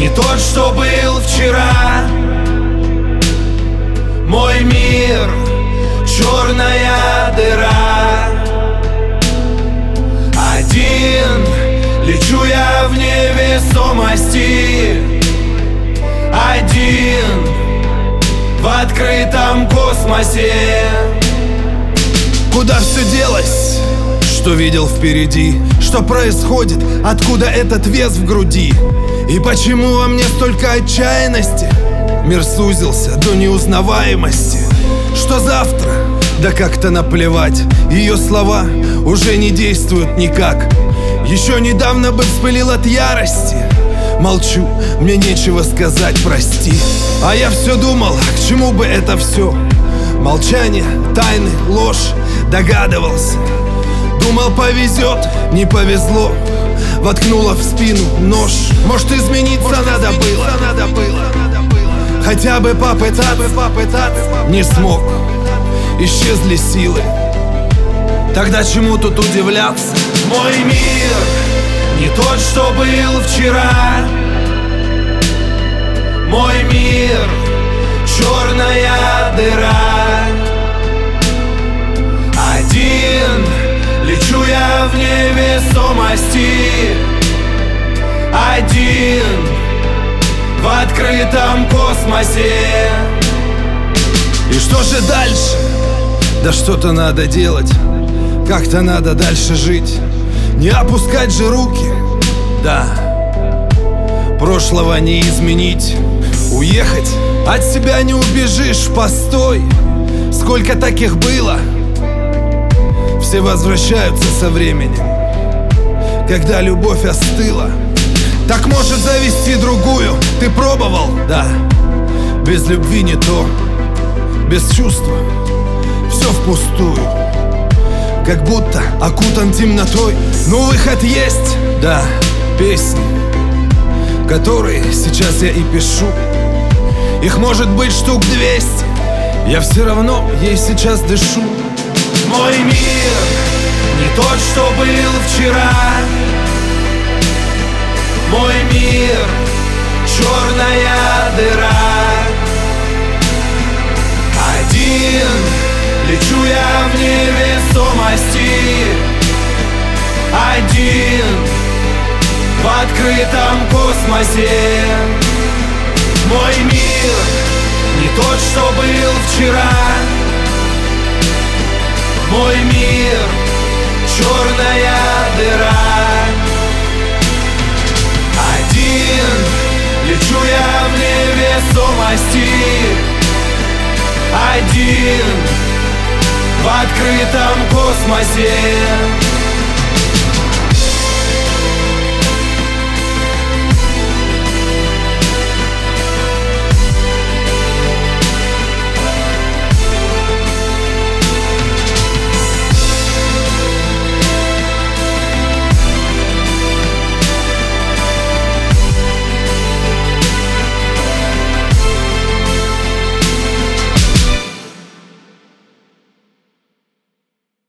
не тот, что был вчера. Мой мир — черная дыра. Один лечу я в невесомости, один в открытом космосе. Куда все делось? Что видел впереди? Что происходит? Откуда этот вес в груди? И почему во мне столько отчаянности? Мир сузился до неузнаваемости. Что завтра? Да как-то наплевать. Ее слова уже не действуют никак. Еще недавно бы вспылил от ярости. Молчу, мне нечего сказать, прости. А я все думал, к чему бы это все? Молчание, тайны, ложь, догадывался. Думал, повезет, не повезло. Воткнула в спину нож. Может, измениться надо было. Хотя бы попытаться, не смог. Исчезли силы. Тогда чему тут удивляться? Мой мир не тот, что был вчера. Мой мир — черная дыра. Один лечу я в невесомости, один в открытом космосе. И что же дальше? Да что-то надо делать. Как-то надо дальше жить. Не опускать же руки. Да, прошлого не изменить. Уехать от себя не убежишь. Постой, сколько таких было. Все возвращаются со временем, когда любовь остыла. Так может завести другую. Ты пробовал? Да. Без любви не то. Без чувства все впустую. Как будто окутан темнотой. Но выход есть. Да, песни, которые сейчас я и пишу. Их может быть штук 200. Я все равно ей сейчас дышу. Мой мир не тот, что был вчера. Мой мир — черная дыра. Один лечу я в невесомости, один в открытом космосе. Мой мир не тот, что был вчера. Мой мир — черная дыра. Один лечу я в невесомости, один в открытом космосе.